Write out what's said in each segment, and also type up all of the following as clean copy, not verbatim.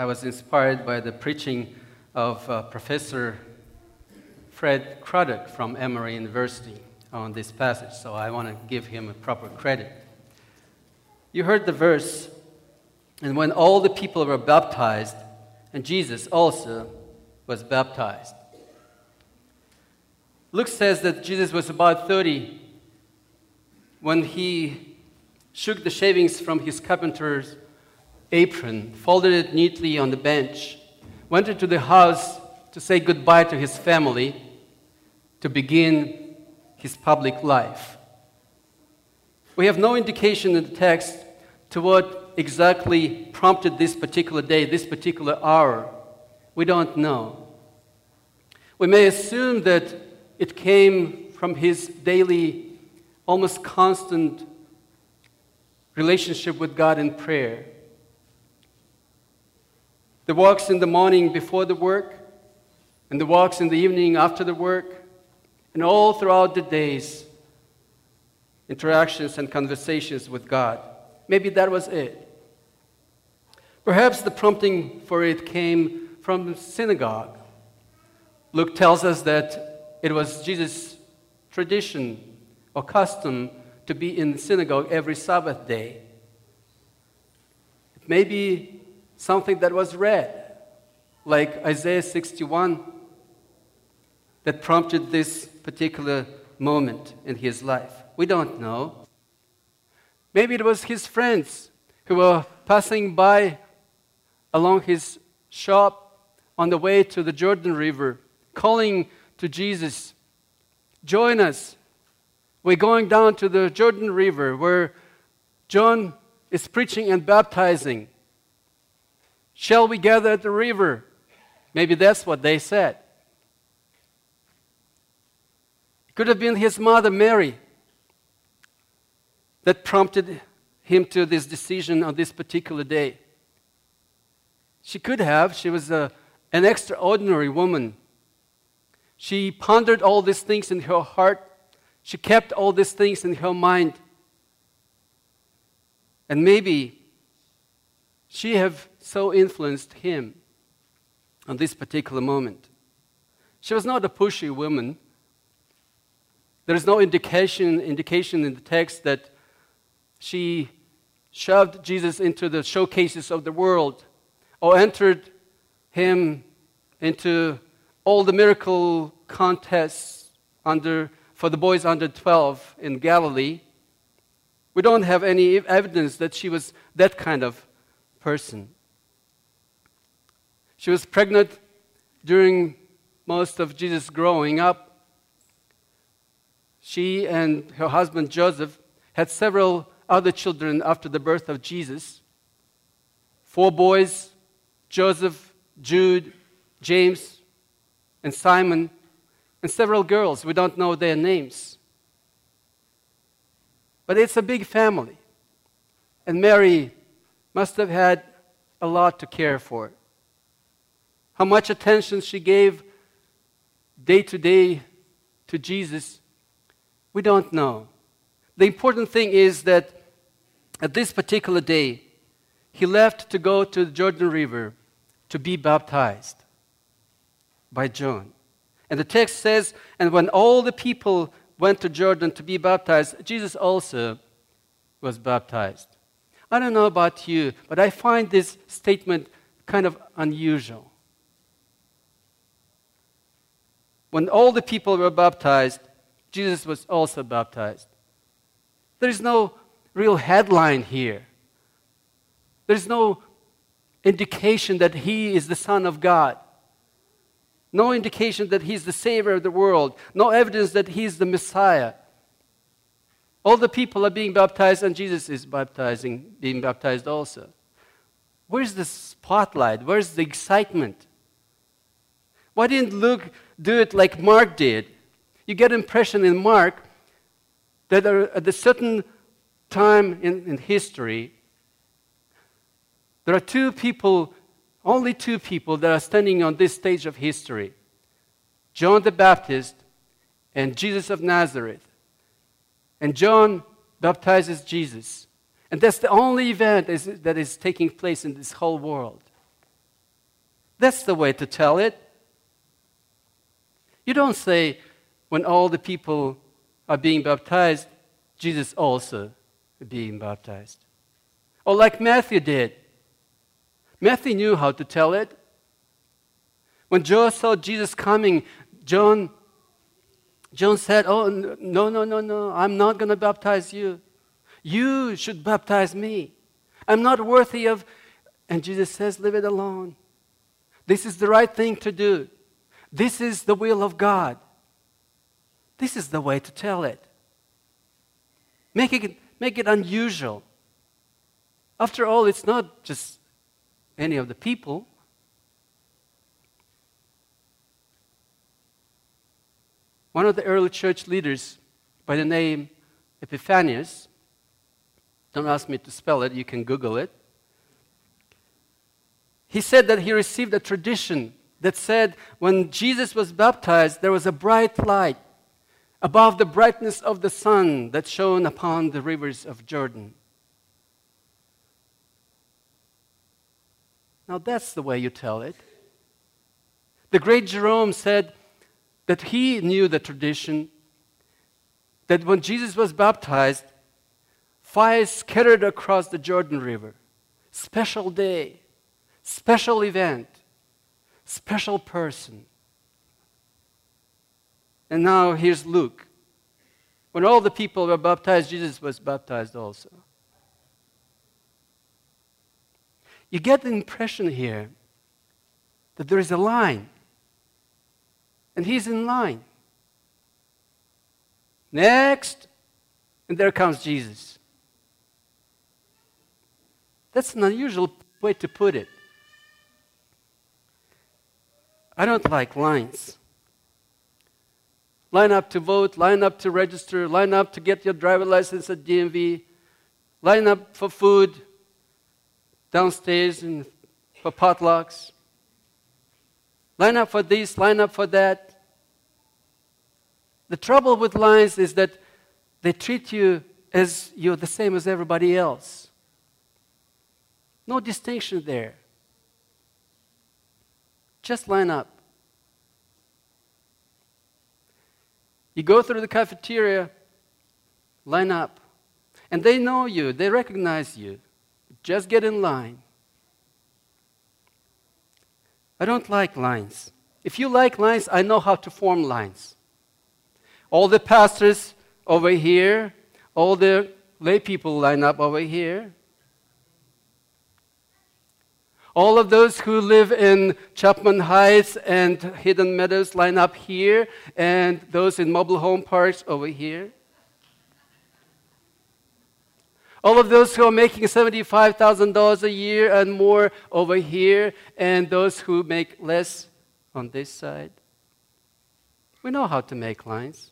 I was inspired by the preaching of Professor Fred Craddock from Emory University on this passage, so I want to give him a proper credit. You heard the verse, and when all the people were baptized, and Jesus also was baptized. Luke says that Jesus was about 30 when he shook the shavings from his carpenter's apron, folded it neatly on the bench, went into the house to say goodbye to his family, to begin his public life. We have no indication in the text to what exactly prompted this particular day, this particular hour. We don't know. We may assume that it came from his daily, almost constant relationship with God in prayer. The walks in the morning before the work, and the walks in the evening after the work, and all throughout the days, interactions and conversations with God. Maybe that was it. Perhaps the prompting for it came from the synagogue. Luke tells us that it was Jesus' tradition or custom to be in the synagogue every Sabbath day. It may be something that was read, like Isaiah 61, that prompted this particular moment in his life. We don't know. Maybe it was his friends who were passing by along his shop on the way to the Jordan River, calling to Jesus, "Join us. We're going down to the Jordan River where John is preaching and baptizing. Shall we gather at the river?" Maybe that's what they said. It could have been his mother, Mary, that prompted him to this decision on this particular day. She could have. She was an extraordinary woman. She pondered all these things in her heart. She kept all these things in her mind. And maybe she have so influenced him on this particular moment. She was not a pushy woman. There is no indication in the text that she shoved Jesus into the showcases of the world or entered him into all the miracle contests for the boys under 12 in Galilee. We don't have any evidence that she was that kind of person. She was pregnant during most of Jesus' growing up. She and her husband Joseph had several other children after the birth of Jesus. 4 boys, Joseph, Jude, James, and Simon, and several girls. We don't know their names. But it's a big family. And Mary must have had a lot to care for. How much attention she gave day to day to Jesus, we don't know. The important thing is that at this particular day, he left to go to the Jordan River to be baptized by John. And the text says, and when all the people went to Jordan to be baptized, Jesus also was baptized. I don't know about you, but I find this statement kind of unusual. When all the people were baptized, Jesus was also baptized. There is no real headline here. There is no indication that he is the Son of God. No indication that he's the Savior of the world. No evidence that he's the Messiah. All the people are being baptized and Jesus is being baptized also. Where's the spotlight? Where's the excitement? Why didn't Luke do it like Mark did? You get impression in Mark that at a certain time in history, there are only two people that are standing on this stage of history. John the Baptist and Jesus of Nazareth. And John baptizes Jesus. And that's the only event that is taking place in this whole world. That's the way to tell it. You don't say, when all the people are being baptized, Jesus also being baptized. Or like Matthew did. Matthew knew how to tell it. When John saw Jesus coming, John said, "Oh, no, I'm not going to baptize you. You should baptize me. I'm not worthy of..." And Jesus says, "Leave it alone. This is the right thing to do. This is the will of God." This is the way to tell it. Make it unusual. After all, it's not just any of the people. One of the early church leaders by the name Epiphanius, don't ask me to spell it, you can Google it. He said that he received a tradition that said when Jesus was baptized, there was a bright light above the brightness of the sun that shone upon the rivers of Jordan. Now that's the way you tell it. The great Jerome said that he knew the tradition that when Jesus was baptized, fire scattered across the Jordan River. Special day, special event, special person. And now here's Luke. When all the people were baptized, Jesus was baptized also. You get the impression here that there is a line. And he's in line. Next. And there comes Jesus. That's an unusual way to put it. I don't like lines. Line up to vote, line up to register, line up to get your driver's license at DMV, line up for food downstairs and for potlucks. Line up for this, line up for that. The trouble with lines is that they treat you as you're the same as everybody else. No distinction there. Just line up. You go through the cafeteria, line up. And they know you, they recognize you. Just get in line. I don't like lines. If you like lines, I know how to form lines. All the pastors over here, all the lay people line up over here. All of those who live in Chapman Heights and Hidden Meadows line up here, and those in mobile home parks over here. All of those who are making $75,000 a year and more over here, and those who make less on this side. We know how to make lines.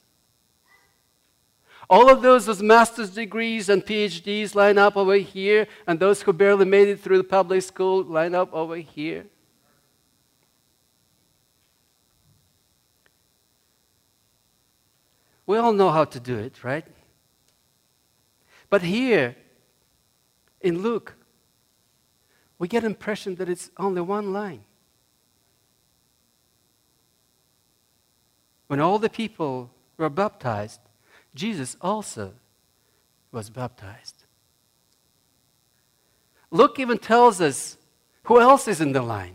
All of those with master's degrees and PhDs line up over here, and those who barely made it through the public school line up over here. We all know how to do it, right? But here, in Luke, we get the impression that it's only one line. When all the people were baptized, Jesus also was baptized. Luke even tells us who else is in the line.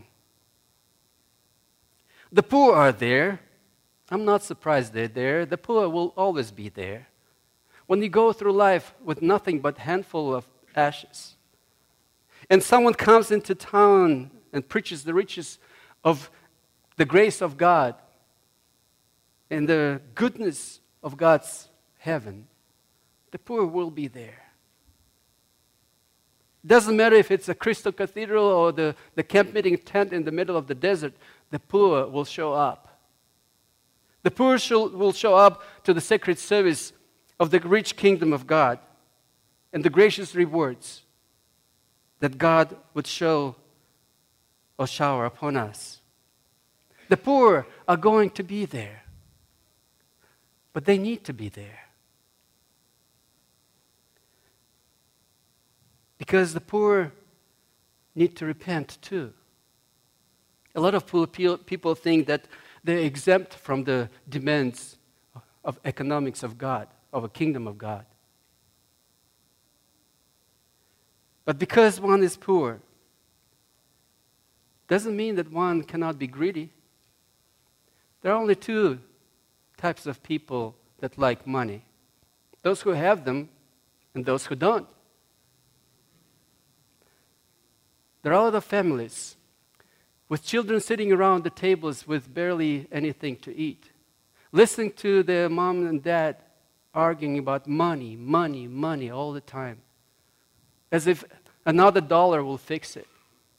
The poor are there. I'm not surprised they're there. The poor will always be there. When you go through life with nothing but a handful of ashes, and someone comes into town and preaches the riches of the grace of God and the goodness of God's heaven, the poor will be there. Doesn't matter if it's a crystal cathedral or the camp meeting tent in the middle of the desert, the poor will show up. The poor will show up to the sacred service of the rich kingdom of God and the gracious rewards that God would show or shower upon us. The poor are going to be there, but they need to be there. Because the poor need to repent too. A lot of people think that they're exempt from the demands of economics of God, of a kingdom of God. But because one is poor, doesn't mean that one cannot be greedy. There are only two types of people that like money: those who have them and those who don't. There are other families with children sitting around the tables with barely anything to eat, listening to their mom and dad arguing about money, money, money all the time, as if another dollar will fix it.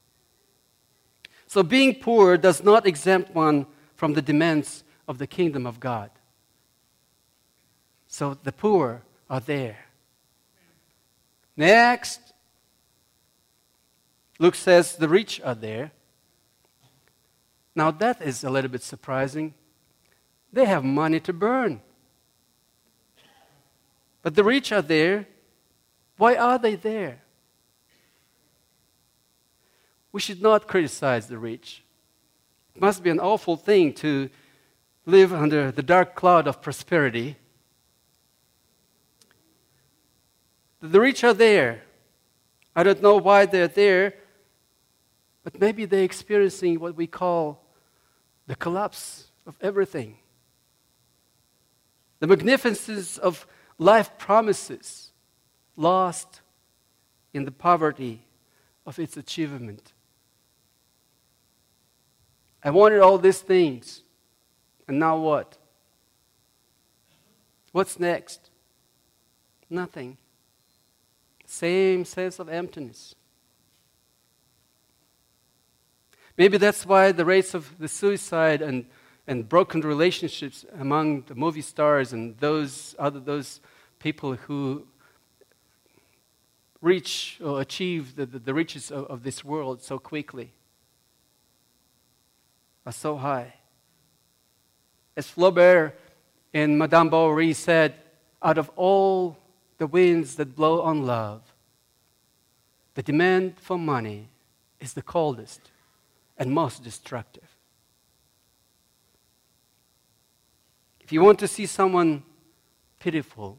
So being poor does not exempt one from the demands of the kingdom of God. So the poor are there. Next, Luke says the rich are there. Now that is a little bit surprising. They have money to burn. But the rich are there. Why are they there? We should not criticize the rich. It must be an awful thing to live under the dark cloud of prosperity. The rich are there. I don't know why they're there, but maybe they're experiencing what we call the collapse of everything. The magnificence of life promises lost in the poverty of its achievement. I wanted all these things, and now what? What's next? Nothing. Same sense of emptiness. Maybe that's why the rates of the suicide and broken relationships among the movie stars and those people who reach or achieve the riches of this world so quickly are so high. As Flaubert in Madame Bovary said, out of all the winds that blow on love, the demand for money is the coldest and most destructive. If you want to see someone pitiful,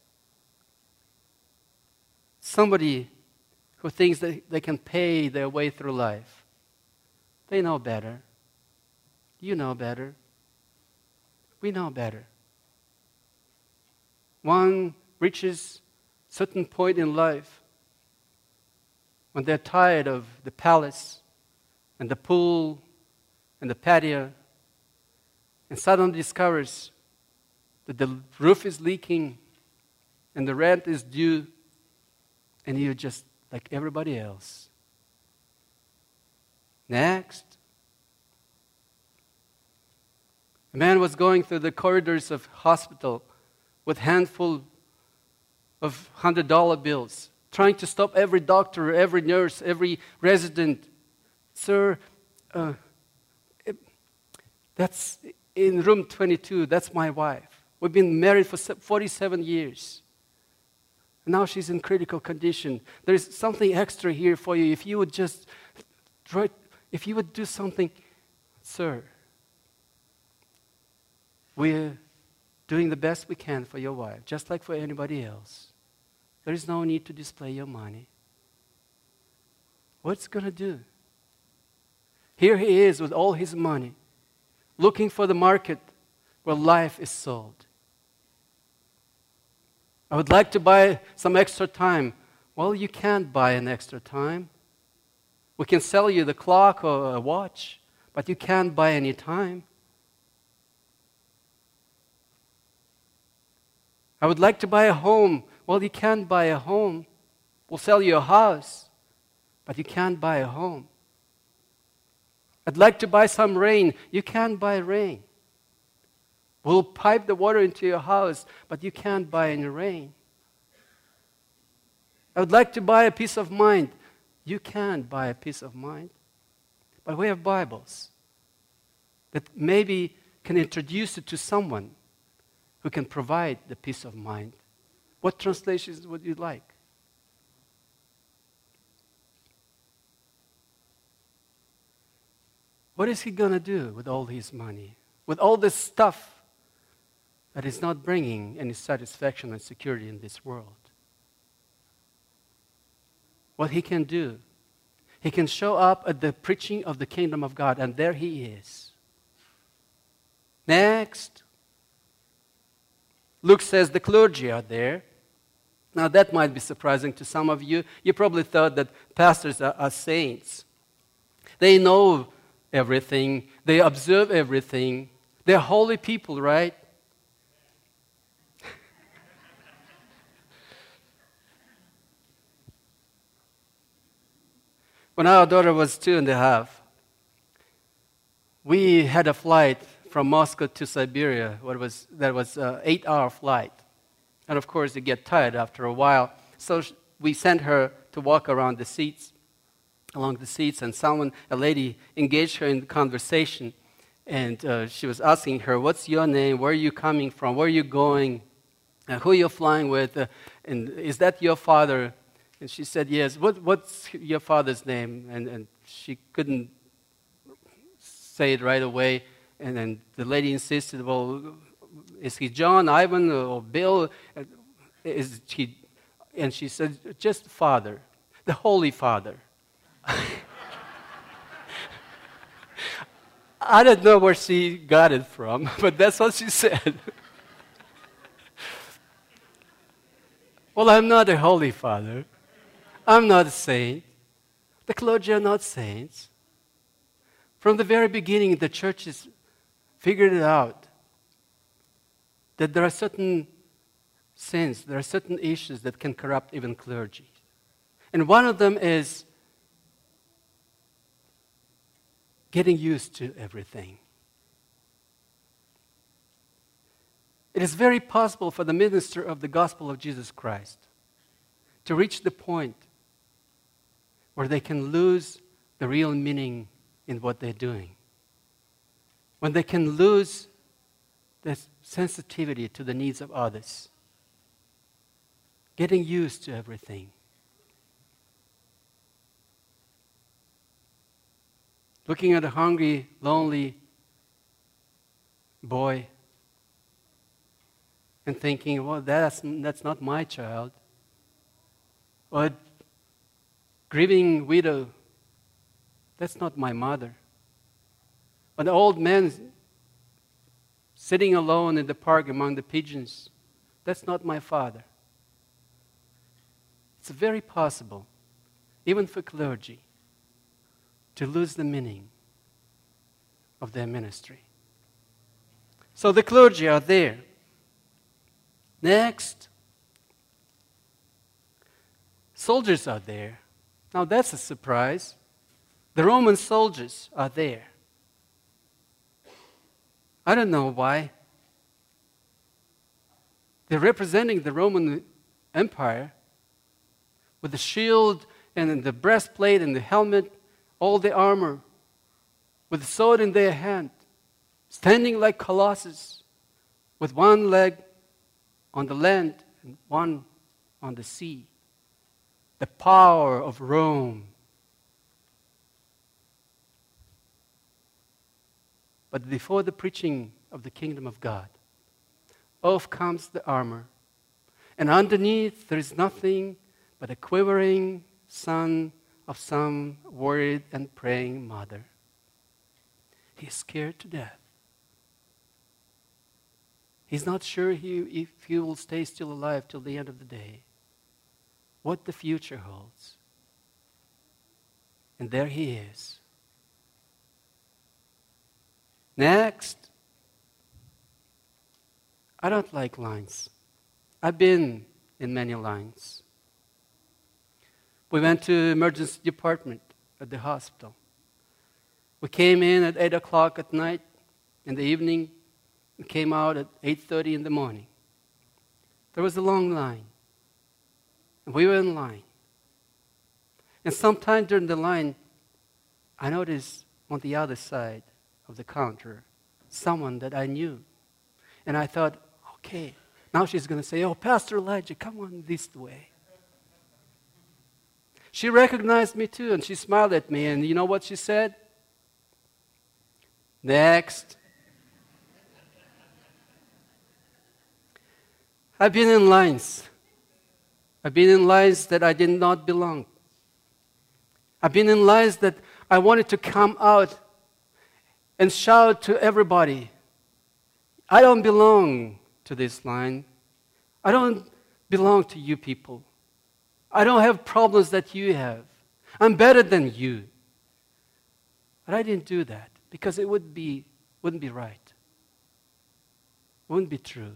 somebody who thinks that they can pay their way through life, they know better. You know better. We know better. One reaches a certain point in life when they're tired of the palace and the pool and the patio, and suddenly discovers that the roof is leaking and the rent is due, and you're just like everybody else. Next. A man was going through the corridors of hospital with a handful of $100 bills, trying to stop every doctor, every nurse, every resident. Sir, that's in room 22, that's my wife. We've been married for 47 years. Now she's in critical condition. There's something extra here for you. If you would just try, if you would do something, sir, we're doing the best we can for your wife, just like for anybody else. There is no need to display your money. What's going to do? Here he is with all his money, looking for the market where life is sold. I would like to buy some extra time. Well, you can't buy an extra time. We can sell you the clock or a watch, but you can't buy any time. I would like to buy a home. Well, you can't buy a home. We'll sell you a house, but you can't buy a home. I'd like to buy some rain. You can't buy rain. We'll pipe the water into your house, but you can't buy any rain. I would like to buy a peace of mind. You can't buy a peace of mind. But we have Bibles that maybe can introduce it to someone who can provide the peace of mind. What translations would you like? What is he going to do with all his money? With all this stuff that is not bringing any satisfaction and security in this world? What he can do, he can show up at the preaching of the kingdom of God, and there he is. Next, Luke says the clergy are there. Now that might be surprising to some of you. You probably thought that pastors are saints. They know everything. They observe everything. They're holy people, right? When our daughter was 2.5, we had a flight from Moscow to Siberia. That was an 8-hour flight. And of course, you get tired after a while. So we sent her to walk around the seats, along the seats, and a lady, engaged her in conversation. And she was asking her, "What's your name? Where are you coming from? Where are you going? Who are you flying with? And is that your father?" And she said, "Yes." What's your father's name? And she couldn't say it right away. And then the lady insisted, "Well, is he John, Ivan, or Bill? Is he?" And she said, "Just Father, the Holy Father." I don't know where she got it from, but that's what she said. Well, I'm not a Holy Father. I'm not a saint. The clergy are not saints. From the very beginning, the church has figured it out that there are certain sins, there are certain issues that can corrupt even clergy. And one of them is getting used to everything. It is very possible for the minister of the gospel of Jesus Christ to reach the point where they can lose the real meaning in what they're doing. When they can lose the sensitivity to the needs of others. Getting used to everything. Looking at a hungry, lonely boy and thinking, well, that's not my child. Or a grieving widow, that's not my mother. An old man sitting alone in the park among the pigeons, that's not my father. It's very possible, even for clergy, to lose the meaning of their ministry. So the clergy are there. Next, soldiers are there. Now that's a surprise. The Roman soldiers are there. I don't know why. They're representing the Roman Empire with the shield and the breastplate and the helmet, all the armor, with the sword in their hand, standing like colossus, with one leg on the land and one on the sea. The power of Rome. But before the preaching of the kingdom of God, off comes the armor, and underneath there is nothing but a quivering son of some worried and praying mother. He is scared to death. He's not sure if he will stay still alive till the end of the day, what the future holds. And there he is. Next. I don't like lines. I've been in many lines. We went to emergency department at the hospital. We came in at 8 o'clock at night in the evening. We came out at 8:30 in the morning. There was a long line. And we were in line. And sometime during the line, I noticed on the other side of the counter someone that I knew. And I thought, okay, now she's going to say, "Oh, Pastor Elijah, come on this way." She recognized me too, and she smiled at me, and you know what she said? Next. I've been in lines. I've been in lines that I did not belong. I've been in lines that I wanted to come out and shout to everybody, I don't belong to this line. I don't belong to you people. I don't have problems that you have. I'm better than you. But I didn't do that because it wouldn't be right. It wouldn't be true.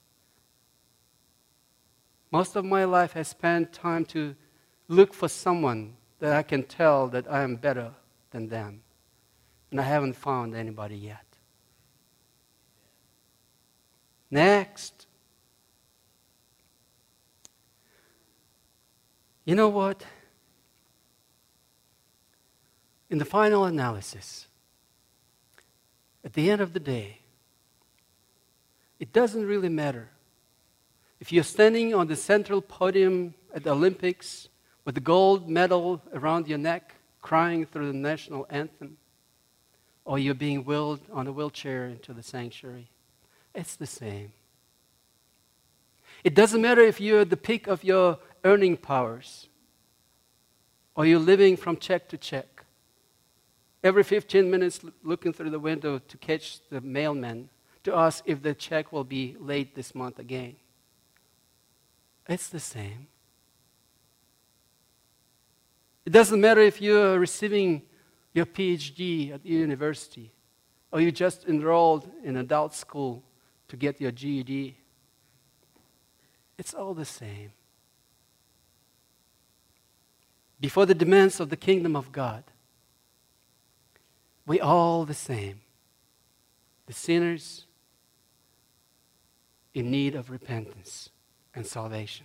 Most of my life I spent time to look for someone that I can tell that I am better than them. And I haven't found anybody yet. Next. You know what? In the final analysis, at the end of the day, it doesn't really matter if you're standing on the central podium at the Olympics with the gold medal around your neck, crying through the national anthem, or you're being wheeled on a wheelchair into the sanctuary. It's the same. It doesn't matter if you're at the peak of your earning powers, or you're living from check to check. Every 15 minutes looking through the window to catch the mailman to ask if the check will be late this month again. It's the same. It doesn't matter if you're receiving your PhD at the university, or you just enrolled in adult school to get your GED. It's all the same. Before the demands of the kingdom of God, we all the same. The sinners in need of repentance and salvation.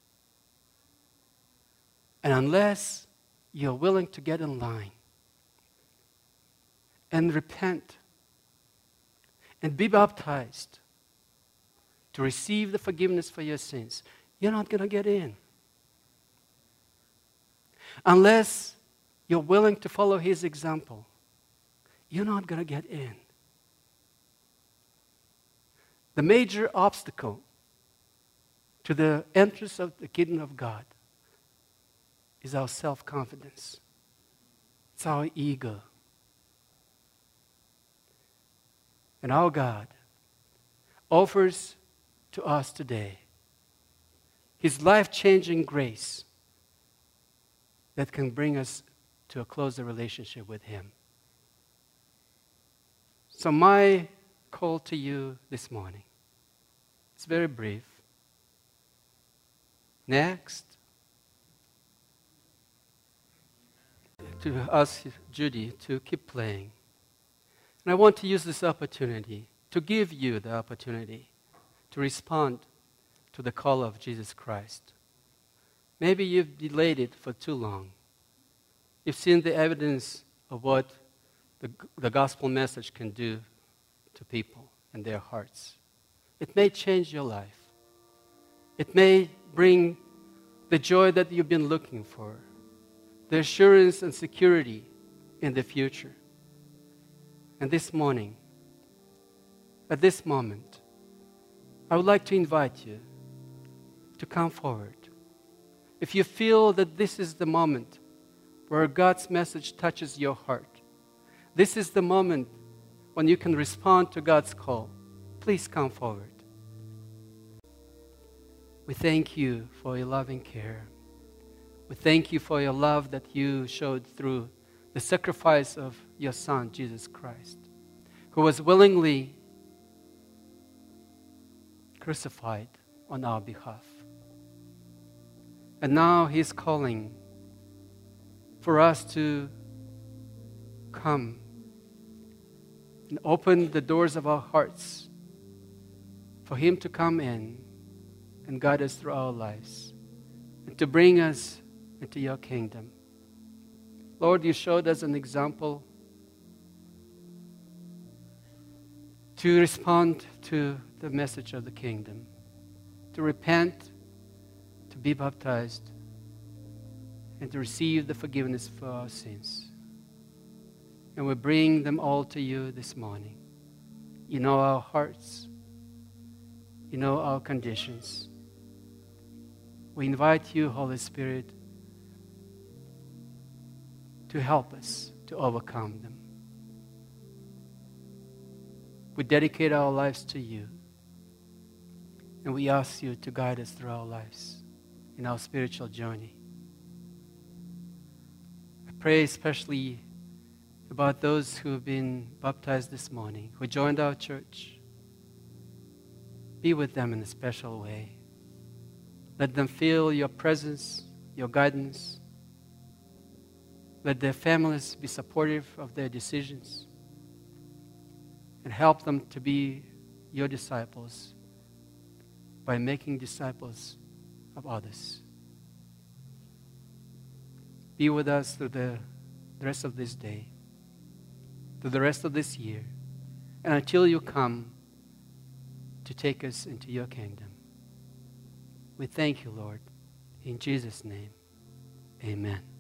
And unless you're willing to get in line and repent and be baptized to receive the forgiveness for your sins, you're not going to get in. Unless you're willing to follow His example, you're not going to get in. The major obstacle to the entrance of the kingdom of God is our self-confidence. It's our ego. And our God offers to us today His life-changing grace that can bring us to a closer relationship with Him. So my call to you this morning, it's very brief. Next, to ask Judy to keep playing. And I want to use this opportunity to give you the opportunity to respond to the call of Jesus Christ. Maybe you've delayed it for too long. You've seen the evidence of what the gospel message can do to people and their hearts. It may change your life. It may bring the joy that you've been looking for, the assurance and security in the future. And this morning, at this moment, I would like to invite you to come forward. If you feel that this is the moment where God's message touches your heart, this is the moment when you can respond to God's call, please come forward. We thank you for your loving care. We thank you for your love that you showed through the sacrifice of your Son, Jesus Christ, who was willingly crucified on our behalf. And now He's calling for us to come and open the doors of our hearts for Him to come in and guide us through our lives and to bring us into your kingdom. Lord, you showed us an example to respond to the message of the kingdom, to repent, to be baptized, and to receive the forgiveness for our sins. And we bring them all to you this morning. You know our hearts. You know our conditions. We invite you, Holy Spirit, to help us to overcome them. We dedicate our lives to you. And we ask you to guide us through our lives in our spiritual journey. I pray especially about those who have been baptized this morning, who joined our church. Be with them in a special way. Let them feel your presence, your guidance. Let their families be supportive of their decisions. And help them to be your disciples by making disciples of others. Be with us through the rest of this day, through the rest of this year, and until you come to take us into your kingdom. We thank you, Lord. In Jesus' name, amen.